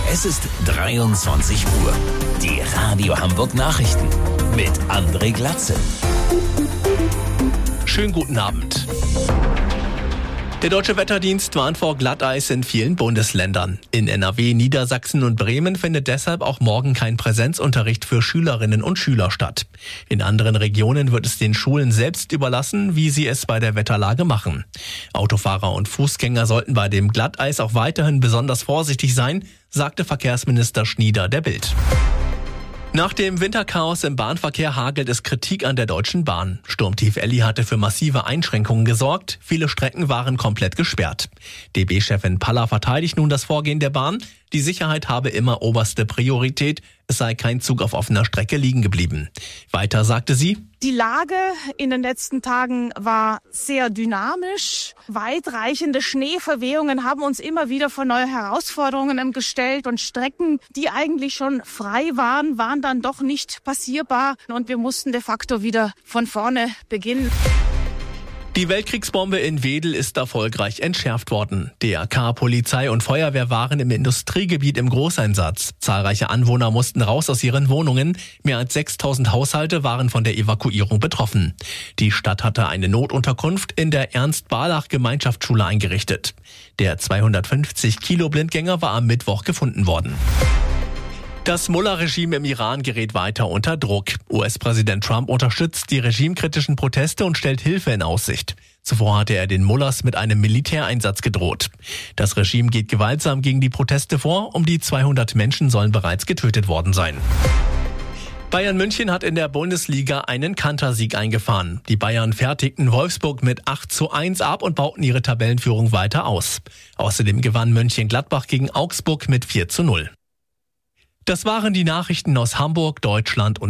Es ist 23 Uhr. Die Radio Hamburg Nachrichten mit André Glatzel. Schönen guten Abend. Der Deutsche Wetterdienst warnt vor Glatteis in vielen Bundesländern. In NRW, Niedersachsen und Bremen findet deshalb auch morgen kein Präsenzunterricht für Schülerinnen und Schüler statt. In anderen Regionen wird es den Schulen selbst überlassen, wie sie es bei der Wetterlage machen. Autofahrer und Fußgänger sollten bei dem Glatteis auch weiterhin besonders vorsichtig sein, sagte Verkehrsminister Schnieder der Bild. Nach dem Winterchaos im Bahnverkehr hagelt es Kritik an der Deutschen Bahn. Sturmtief Elli hatte für massive Einschränkungen gesorgt. Viele Strecken waren komplett gesperrt. DB-Chefin Paller verteidigt nun das Vorgehen der Bahn. Die Sicherheit habe immer oberste Priorität. Es sei kein Zug auf offener Strecke liegen geblieben. Weiter sagte sie: Die Lage in den letzten Tagen war sehr dynamisch. Weitreichende Schneeverwehungen haben uns immer wieder vor neue Herausforderungen gestellt. Und Strecken, die eigentlich schon frei waren, waren dann doch nicht passierbar. Und wir mussten de facto wieder von vorne beginnen. Die Weltkriegsbombe in Wedel ist erfolgreich entschärft worden. DRK, Polizei und Feuerwehr waren im Industriegebiet im Großeinsatz. Zahlreiche Anwohner mussten raus aus ihren Wohnungen. Mehr als 6.000 Haushalte waren von der Evakuierung betroffen. Die Stadt hatte eine Notunterkunft in der Ernst-Barlach-Gemeinschaftsschule eingerichtet. Der 250-Kilo-Blindgänger war am Mittwoch gefunden worden. Das Mullah-Regime im Iran gerät weiter unter Druck. US-Präsident Trump unterstützt die regimekritischen Proteste und stellt Hilfe in Aussicht. Zuvor hatte er den Mullahs mit einem Militäreinsatz gedroht. Das Regime geht gewaltsam gegen die Proteste vor. Um die 200 Menschen sollen bereits getötet worden sein. Bayern München hat in der Bundesliga einen Kantersieg eingefahren. Die Bayern fertigten Wolfsburg mit 8:1 ab und bauten ihre Tabellenführung weiter aus. Außerdem gewann Mönchengladbach gegen Augsburg mit 4:0. Das waren die Nachrichten aus Hamburg, Deutschland und